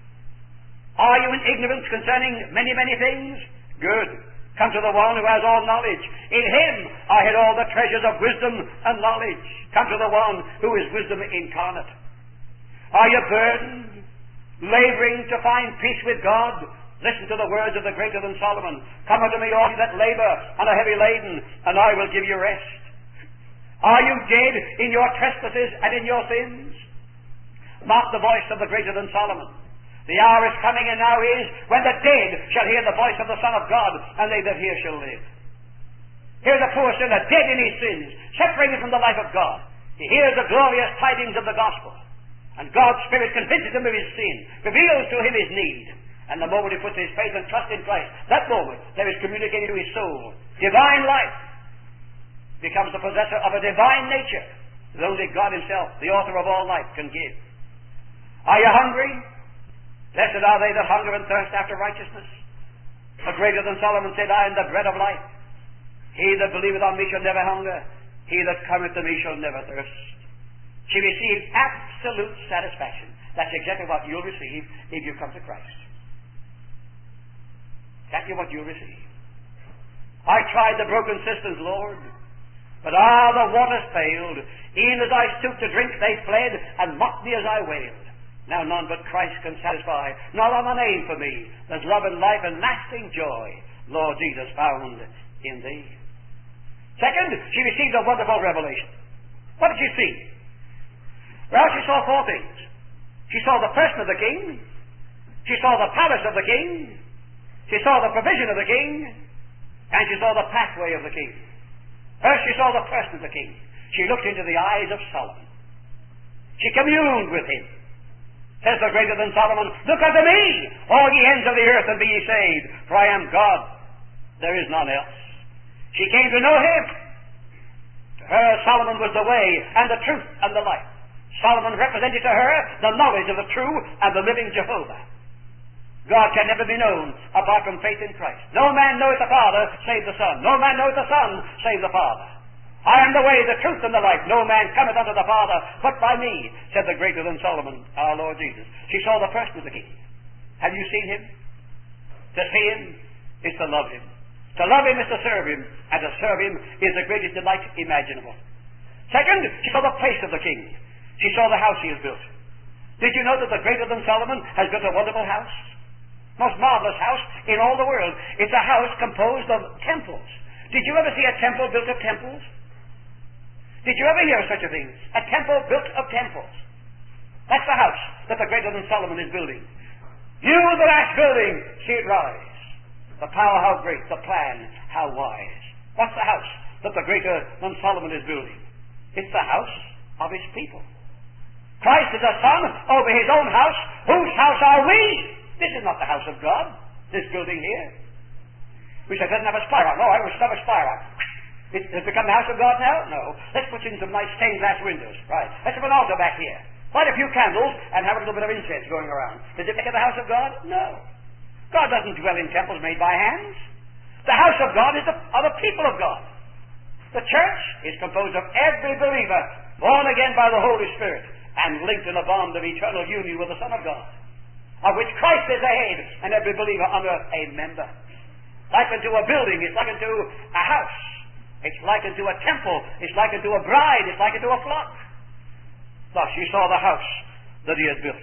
Are you in ignorance concerning many, many things? Good. Come to the one who has all knowledge. In him I hid all the treasures of wisdom and knowledge. Come to the one who is wisdom incarnate. Are you burdened, laboring to find peace with God? Listen to the words of the greater than Solomon. Come unto me, all ye that labor and are heavy laden, and I will give you rest. Are you dead in your trespasses and in your sins? Mark the voice of the greater than Solomon. The hour is coming, and now is, when the dead shall hear the voice of the Son of God, and they that hear shall live. Here's a poor sinner, dead in his sins, separated from the life of God. He hears the glorious tidings of the gospel, and God's Spirit convinces him of his sin, reveals to him his need. And the moment he puts his faith and trust in Christ, that moment there is communicated to his soul divine life. Becomes the possessor of a divine nature that only God himself, the author of all life, can give. Are you hungry? Blessed are they that hunger and thirst after righteousness. The greater than Solomon said, I am the bread of life. He that believeth on me shall never hunger. He that cometh to me shall never thirst. She received absolute satisfaction. That's exactly what you'll receive if you come to Christ. Exactly what you'll receive. I tried the broken cisterns, Lord, but the waters failed. E'en as I stooped to drink, they fled, and mocked me as I wailed. Now none but Christ can satisfy, nor on a name for me. There's love and life and lasting joy, Lord Jesus, found in thee. Second, she received a wonderful revelation. What did she see? Well, she saw four things. She saw the person of the king. She saw the palace of the king. She saw the provision of the king. And she saw the pathway of the king. First, she saw the person of the king. She looked into the eyes of Solomon. She communed with him. Says the greater than Solomon, look unto me, all ye ends of the earth, and be ye saved, for I am God. There is none else. She came to know him. To her, Solomon was the way, and the truth, and the life. Solomon represented to her the knowledge of the true and the living Jehovah. God can never be known apart from faith in Christ. No man knoweth the Father save the Son. No man knoweth the Son save the Father. I am the way, the truth, and the life. No man cometh unto the Father but by me, said the greater than Solomon, our Lord Jesus. She saw the person of the king. Have you seen him? To see him is to love him. To love him is to serve him, and to serve him is the greatest delight imaginable. Second, she saw the place of the king. She saw the house he has built. Did you know that the greater than Solomon has built a wonderful house? Most marvelous house in all the world. It's a house composed of temples. Did you ever see a temple built of temples? Did you ever hear such a thing? A temple built of temples. That's the house that the greater than Solomon is building. You, the last building, see it rise. The power how great, the plan how wise. What's the house that the greater than Solomon is building? It's the house of his people. Christ is a son over his own house. Whose house are we? This is not the house of God, this building here. We say it doesn't have a spiral. No, I wish it have a spiral. It has become the house of God now? No. Let's put in some nice stained glass windows. Right. Let's have an altar back here. Light a few candles and have a little bit of incense going around. Does it make it the house of God? No. God doesn't dwell in temples made by hands. The house of God are the people of God. The church is composed of every believer born again by the Holy Spirit and linked in a bond of eternal union with the Son of God, of which Christ is the head, and every believer under a member. Like unto a building, it's like unto a house. It's like unto a temple. It's like unto a bride. It's like unto a flock. Thus she saw the house that he had built.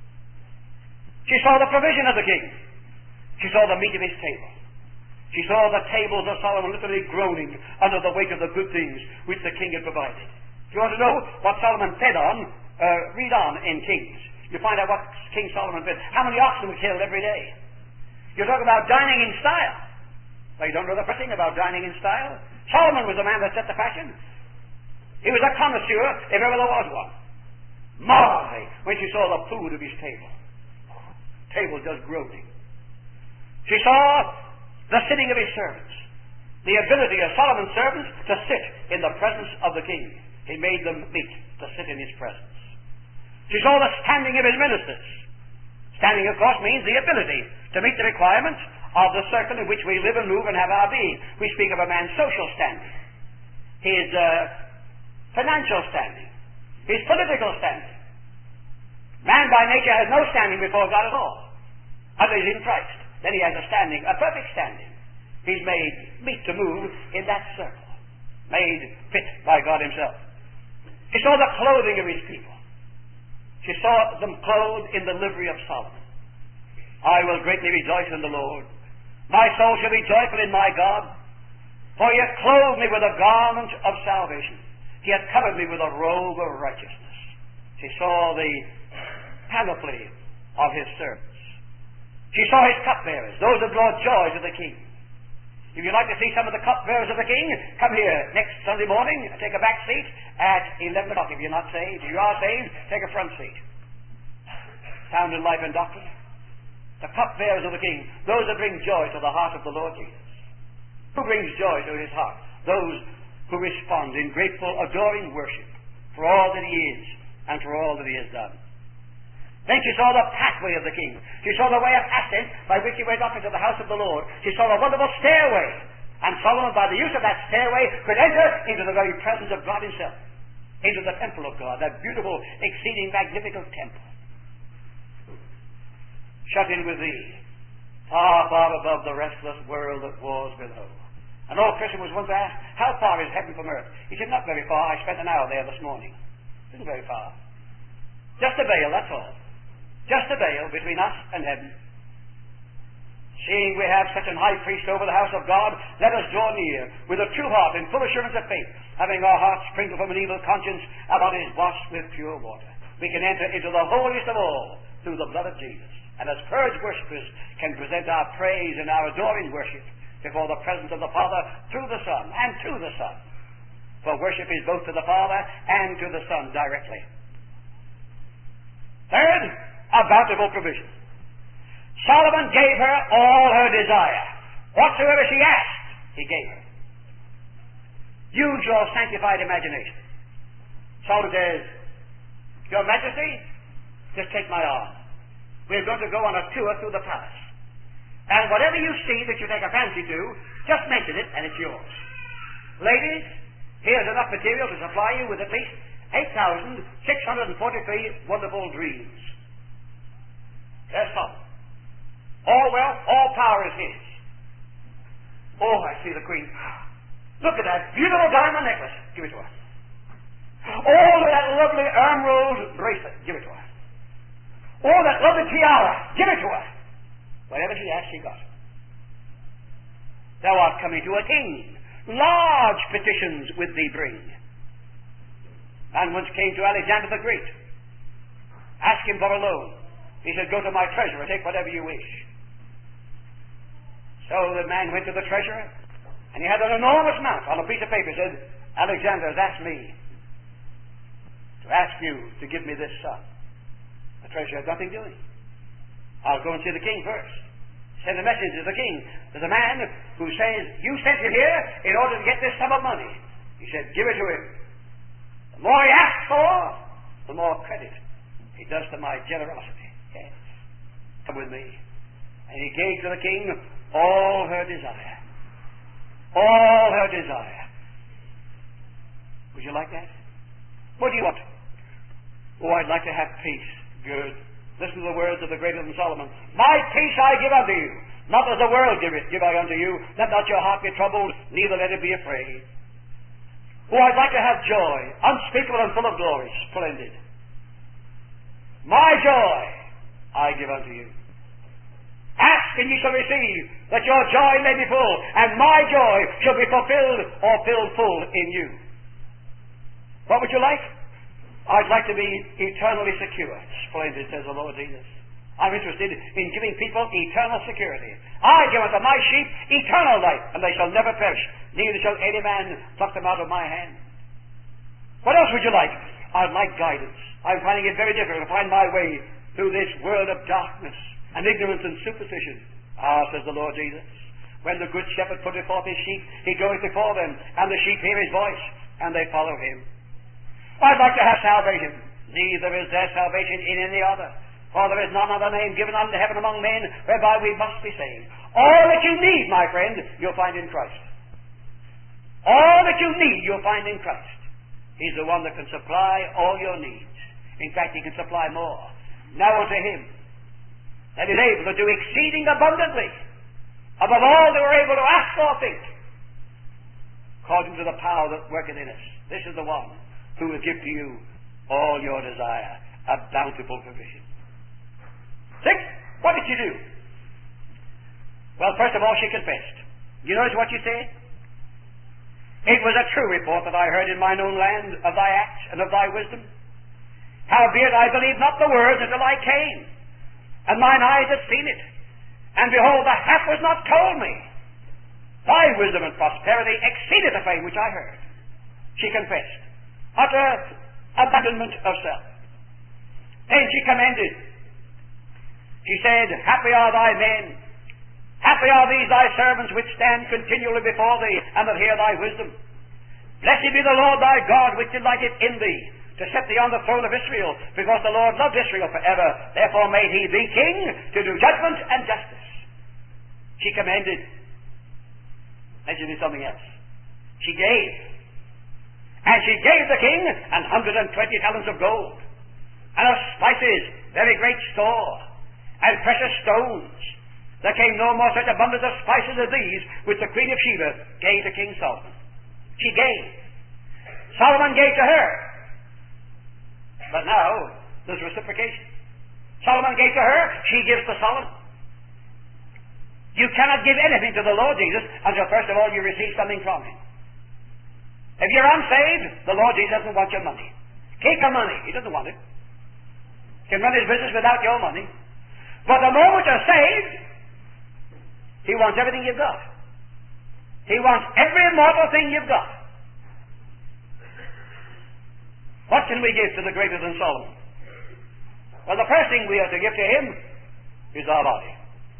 She saw the provision of the king. She saw the meat of his table. She saw the tables of Solomon literally groaning under the weight of the good things which the king had provided. If you want to know what Solomon fed on, read on in Kings. You find out what King Solomon fed. How many oxen were killed every day? You're talking about dining in style. Well, you don't know the first thing about dining in style. Solomon was the man that set the fashion. He was a connoisseur, if ever there was one. My, when she saw the food of his table. Table just groaning. She saw the sitting of his servants. The ability of Solomon's servants to sit in the presence of the king. He made them meet to sit in his presence. She saw the standing of his ministers. Standing, of course, means the ability to meet the requirements of the circle in which we live and move and have our being. We speak of a man's social standing, his financial standing, his political standing. Man by nature has no standing before God at all, unless he's in Christ. Then he has a standing, a perfect standing. He's made meet to move in that circle, made fit by God himself. She saw the clothing of his people. She saw them clothed in the livery of Solomon. I will greatly rejoice in the Lord. My soul shall be joyful in my God, for he hath clothed me with a garment of salvation. He hath covered me with a robe of righteousness. She saw the panoply of his servants. She saw his cupbearers, those that brought joy to the king. If you'd like to see some of the cupbearers of the king, come here next Sunday morning and take a back seat at 11 o'clock. If you're not saved, if you are saved, take a front seat. Sound in life and doctrine. The cupbearers of the king, those that bring joy to the heart of the Lord Jesus. Who brings joy to his heart? Those who respond in grateful, adoring worship for all that he is and for all that he has done. Then she saw the pathway of the king. She saw the way of ascent by which he went up into the house of the Lord. She saw a wonderful stairway. And Solomon, by the use of that stairway, could enter into the very presence of God himself. Into the temple of God, that beautiful, exceeding magnificent temple. Shut in with thee, far, far above the restless world that was below. An old Christian was once asked, how far is heaven from earth? He said, not very far. I spent an hour there this morning. It isn't very far. Just a veil, that's all. Just a veil between us and heaven. Seeing we have such an high priest over the house of God, let us draw near with a true heart and full assurance of faith, having our hearts sprinkled from an evil conscience, our bodies washed with pure water. We can enter into the holiest of all through the blood of Jesus. And as purged worshippers can present our praise and our adoring worship before the presence of the Father through the Son and to the Son. For worship is both to the Father and to the Son directly. Third, a bountiful provision. Solomon gave her all her desire. Whatsoever she asked, he gave her. Use your sanctified imagination. Solomon says, Your Majesty, just take my arm. We're going to go on a tour through the palace. And whatever you see that you take a fancy to, just mention it and it's yours. Ladies, here's enough material to supply you with at least 8,643 wonderful dreams. There's Solomon. All wealth, all power is his. Oh, I see the Queen. Look at that beautiful diamond necklace. Give it to her. Oh, that lovely emerald bracelet. Give it to her. Oh, that lovely tiara. Give it to her. Whatever she asked, she got. Thou art coming to a king. Large petitions with thee bring. And once came to Alexander the Great. Ask him for a loan. He said, go to my treasurer, take whatever you wish. So the man went to the treasurer, and he had an enormous amount on a piece of paper. He said, Alexander has asked me to ask you to give me this sum. The treasurer had nothing doing. I'll go and see the king first. Send a message to the king. There's a man who says, you sent him here in order to get this sum of money. He said, give it to him. The more he asks for, the more credit he does to my generosity. Yes. Come with me. And he gave to the king all her desire. All her desire. Would you like that? What do you want? Oh, I'd like to have peace. Good. Listen to the words of the greater than Solomon. My peace I give unto you. Not as the world give I unto you. Let not your heart be troubled, neither let it be afraid. Oh, I'd like to have joy, unspeakable and full of glory. Splendid. My joy I give unto you. Ask and ye shall receive, that your joy may be full, and my joy shall be fulfilled or filled full in you. What would you like? I'd like to be eternally secure. Splendid, says the Lord Jesus. I'm interested in giving people eternal security. I give unto my sheep eternal life, and they shall never perish, neither shall any man pluck them out of my hand. What else would you like? I'd like guidance. I'm finding it very difficult to find my way through this world of darkness and ignorance and superstition. Ah, says the Lord Jesus, when the good shepherd putteth forth his sheep, he goeth before them, and the sheep hear his voice, and they follow him. I'd like to have salvation. Neither is there salvation in any other, for there is none other name given under heaven among men whereby we must be saved. All that you need, my friend, you'll find in Christ. All that you need, you'll find in Christ. He's the one that can supply all your needs. In fact, he can supply more. Now unto him that is able to do exceeding abundantly above all that we're able to ask or think, according to the power that worketh in us. This is the one who will give to you all your desire, a bountiful provision. Six, what did she do? Well, first of all, she confessed. You notice what she said? It was a true report that I heard in mine own land of thy acts and of thy wisdom. Howbeit I believed not the words until I came, and mine eyes had seen it. And behold, the half was not told me. Thy wisdom and prosperity exceeded the fame which I heard. She confessed. Utter abandonment of self. Then she commended. She said, happy are thy men, happy are these thy servants which stand continually before thee, and that hear thy wisdom. Blessed be the Lord thy God, which delighteth in thee, to set thee on the throne of Israel, because the Lord loved Israel forever. Therefore made he thee king, to do judgment and justice. She commended. And she did something else. She gave. And she gave the king 120 talents of gold, and of spices very great store, and precious stones. There came no more such abundance of spices as these which the queen of Sheba gave to King Solomon. She gave. Solomon gave to her. But now there's reciprocation. Solomon gave to her, she gives to Solomon. You cannot give anything to the Lord Jesus until first of all you receive something from him. If you're unsaved, the Lord Jesus doesn't want your money. Keep your money. He doesn't want it. He can run his business without your money. But the moment you're saved, he wants everything you've got. He wants every mortal thing you've got. What can we give to the greater than Solomon? Well, the first thing we are to give to him is our body.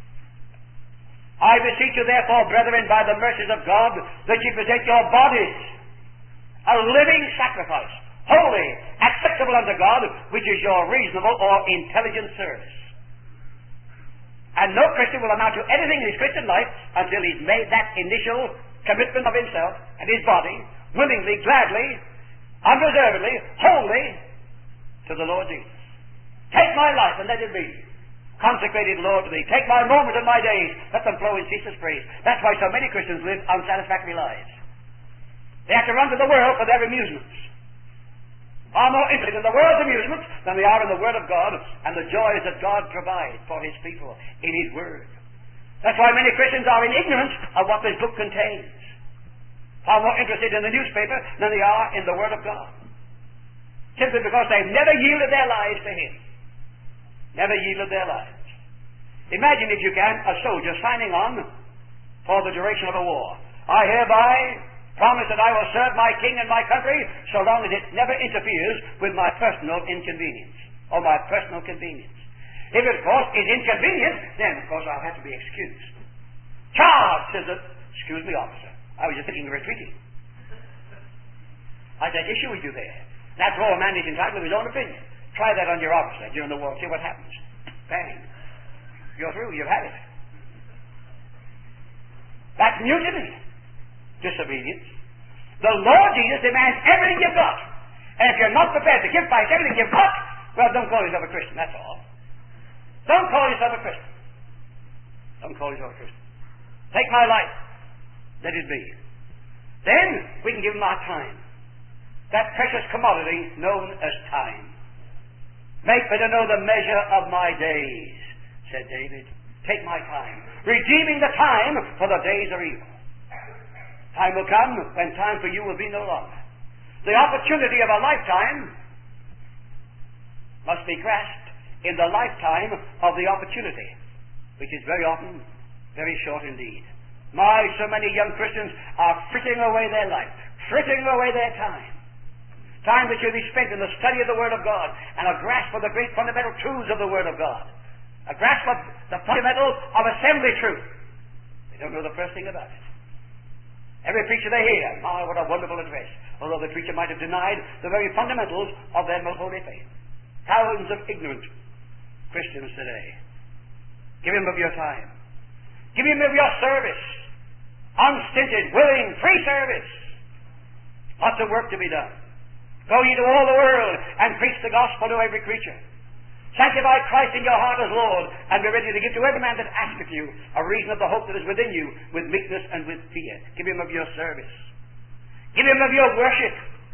I beseech you therefore, brethren, by the mercies of God, that ye present your bodies a living sacrifice, holy, acceptable unto God, which is your reasonable or intelligent service. And no Christian will amount to anything in his Christian life until he's made that initial commitment of himself and his body, willingly, gladly, unreservedly, wholly, to the Lord Jesus. Take my life and let it be consecrated, Lord, to thee. Take my moments and my days, let them flow in ceaseless praise. That's why so many Christians live unsatisfactory lives. They have to run to the world for their amusements. Far more interested in the world's amusements than they are in the Word of God and the joys that God provides for his people in his Word. That's why many Christians are in ignorance of what this book contains. Far more interested in the newspaper than they are in the Word of God. Simply because they've never yielded their lives to him. Never yielded their lives. Imagine, if you can, a soldier signing on for the duration of a war. I hereby promise that I will serve my king and my country so long as it never interferes with my personal inconvenience or my personal convenience. If it, of course, is inconvenient, then, of course, I'll have to be excused. Charge, says the, excuse me, officer. I was just thinking of retreating. I said, issue with you there. After all, a man is entitled to his own opinion. Try that on your officer during the war. See what happens. Bang. You're through. You've had it. That's mutiny. Disobedience. The Lord Jesus demands everything you've got. And if you're not prepared to give Christ everything you've got, well, don't call yourself a Christian, that's all. Don't call yourself a Christian. Don't call yourself a Christian. Take my life. Let it be. Then we can give him our time. That precious commodity known as time. Make me to know the measure of my days, said David. Take my time. Redeeming the time, for the days are evil. Time will come when time for you will be no longer. The opportunity of a lifetime must be grasped in the lifetime of the opportunity, which is very often very short indeed. My, so many young Christians are frittering away their life, frittering away their time. Time that should be spent in the study of the Word of God and a grasp of the great fundamental truths of the Word of God. A grasp of the fundamentals of assembly truth. They don't know the first thing about it. Every preacher they hear, my, what a wonderful address. Although the preacher might have denied the very fundamentals of their most holy faith. Thousands of ignorant Christians today. Give him of your time. Give him of your service. Unstinted, willing, free service. Lots of work to be done. Go ye to all the world and preach the gospel to every creature. Sanctify Christ in your heart as Lord, and be ready to give to every man that asketh you a reason of the hope that is within you, with meekness and with fear. Give him of your service. Give him of your worship.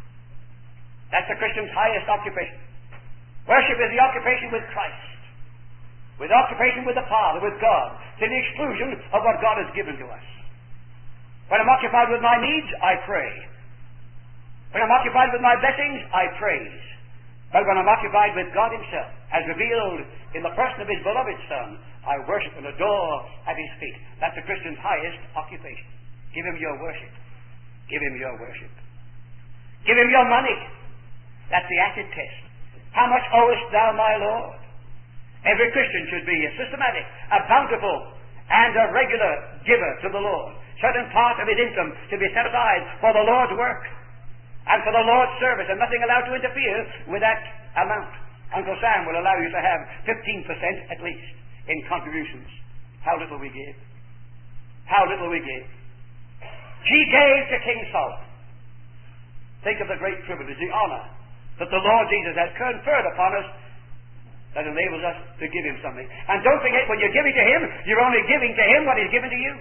That's the Christian's highest occupation. Worship is the occupation with Christ, with occupation with the Father, with God, to the exclusion of what God has given to us. When I'm occupied with my needs, I pray. When I'm occupied with my blessings, I praise. But when I'm occupied with God himself, as revealed in the person of his beloved Son, I worship and adore at his feet. That's a Christian's highest occupation. Give him your worship. Give him your worship. Give him your money. That's the acid test. How much owest thou my Lord? Every Christian should be a systematic, a bountiful, and a regular giver to the Lord. Certain part of his income to be set aside for the Lord's work and for the Lord's service, and nothing allowed to interfere with that amount. Uncle Sam will allow you to have 15% at least in contributions. How little we give. How little we give. She gave to King Solomon. Think of the great privilege, the honor that the Lord Jesus has conferred upon us that enables us to give him something. And don't forget, when you're giving to him, you're only giving to him what he's given to you.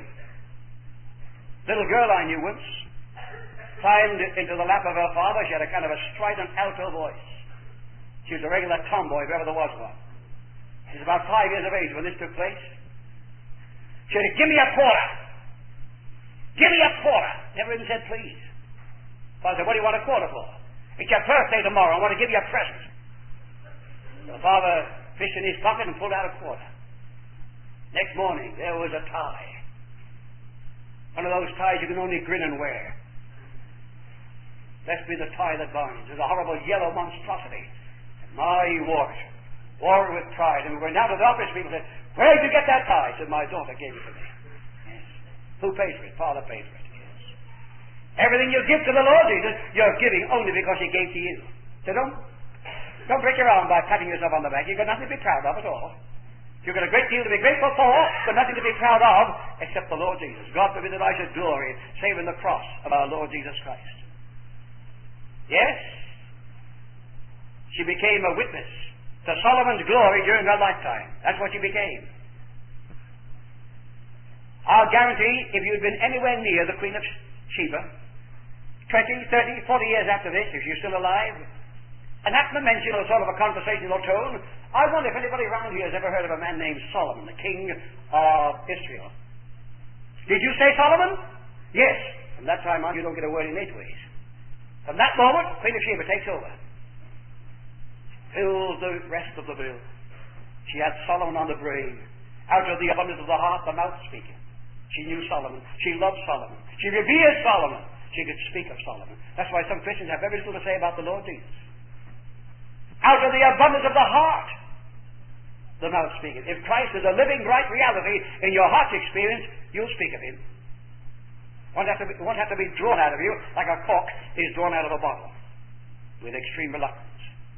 Little girl I knew once climbed into the lap of her father. She had a kind of a strident alto voice. She was a regular tomboy, if ever there was one. She was about 5 years of age when this took place. She said, give me a quarter. Give me a quarter. Never even said please. Father said, what do you want a quarter for? It's your birthday tomorrow. I want to give you a present. The father fished in his pocket and pulled out a quarter. Next morning, there was a tie. One of those ties you can only grin and wear. Blessed be the tie that binds. It was a horrible yellow monstrosity. And he wore it. Wore it with pride. And we went down to the office. People said, where did you get that tie? I said, my daughter gave it to me. Yes. Who pays for it? Father pays for it. Yes. Everything you give to the Lord Jesus, you're giving only because he gave to you. So don't break your arm by patting yourself on the back. You've got nothing to be proud of at all. You've got a great deal to be grateful for, but nothing to be proud of except the Lord Jesus. God forbid that I should glory save in the cross of our Lord Jesus Christ. Yes, she became a witness to Solomon's glory during her lifetime. That's what she became. I'll guarantee if you'd been anywhere near the Queen of Sheba, 20, 30, 40 years after this, if you're still alive, and happened to mention a sort of a conversational tone, I wonder if anybody around here has ever heard of a man named Solomon, the king of Israel. Did you say Solomon? Yes. From that time on, you don't get a word in 8 ways. From that moment, Queen of Sheba takes over. Fills the rest of the bill. She had Solomon on the brain. Out of the abundance of the heart, the mouth speaketh. She knew Solomon. She loved Solomon. She revered Solomon. She could speak of Solomon. That's why some Christians have very little to say about the Lord Jesus. Out of the abundance of the heart, the mouth speaketh. If Christ is a living, bright reality in your heart's experience, you'll speak of him. It won't have to be drawn out of you like a cork is drawn out of a bottle with extreme reluctance.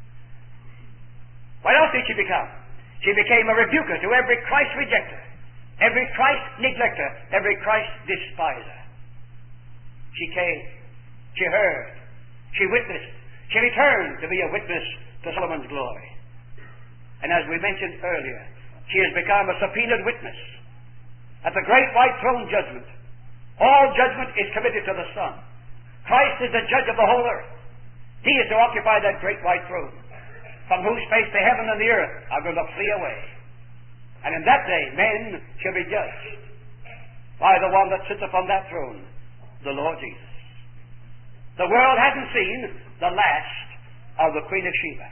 What else did she become? She became a rebuker to every Christ rejecter, every Christ neglecter, every Christ despiser. She came She heard. She witnessed. She returned to be a witness to Solomon's glory. And as we mentioned earlier, she has become a subpoenaed witness. At the great white throne judgment, all judgment is committed to the Son. Christ is the judge of the whole earth. He is to occupy that great white throne, from whose face the heaven and the earth are going to flee away. And in that day, men shall be judged by the one that sits upon that throne, the Lord Jesus. The world hasn't seen the last of the Queen of Sheba.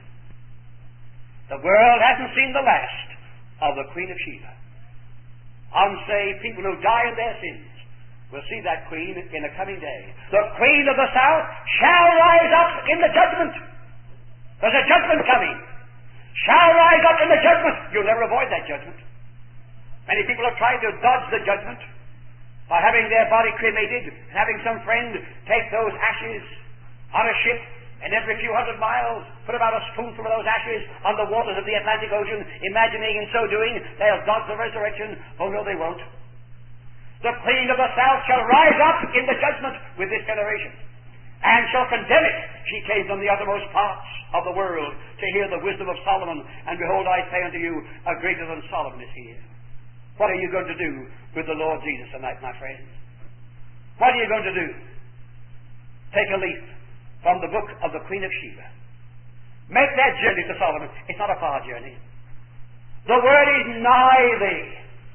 The world hasn't seen the last of the Queen of Sheba. Unsaved people who die in their sins will see that Queen in the coming day. The Queen of the South shall rise up in the judgment. There's a judgment coming. Shall rise up in the judgment. You'll never avoid that judgment. Many people have tried to dodge the judgment by having their body cremated, and having some friend take those ashes on a ship, and every few hundred miles put about a spoonful of those ashes on the waters of the Atlantic Ocean, imagining in so doing they'll dodge the resurrection. Oh no, they won't. The Queen of the South shall rise up in the judgment with this generation, and shall condemn it. She came from the uttermost parts of the world to hear the wisdom of Solomon, and behold, I say unto you, a greater than Solomon is here. What are you going to do with the Lord Jesus tonight, my friends? What are you going to do? Take a leaf from the book of the Queen of Sheba. Make that journey to Solomon. It's not a far journey. The word is nigh thee,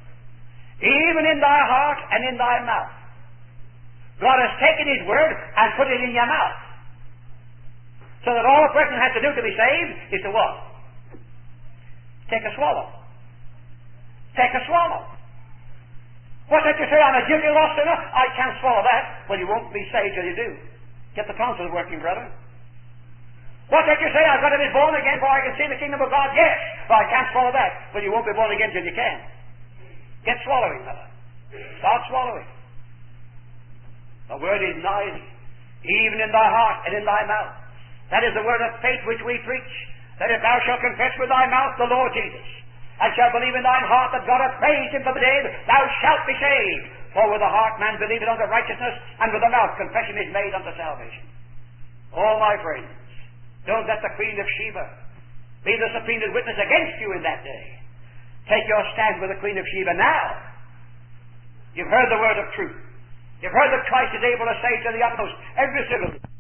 even in thy heart and in thy mouth. God has taken His word and put it in your mouth. So that all a person has to do to be saved is to what? Take a swallow. Take a swallow. What did you say? I'm a guilty lost sinner? I can't swallow that. Well, you won't be saved till you do. Get the tonsils working, brother. What did you say? I've got to be born again before I can see the kingdom of God? Yes. Well, I can't swallow that. Well, you won't be born again till you can. Get swallowing, brother. Start swallowing. The word is nigh thee, even in thy heart and in thy mouth. That is the word of faith which we preach, that if thou shalt confess with thy mouth the Lord Jesus, and shalt believe in thine heart that God hath raised Him from the dead, thou shalt be saved. For with the heart man believeth unto righteousness, and with the mouth confession is made unto salvation. Oh, my friends, don't let the Queen of Sheba be the subpoenaed witness against you in that day. Take your stand with the Queen of Sheba now. You've heard the word of truth. You've heard that Christ is able to save to the utmost every single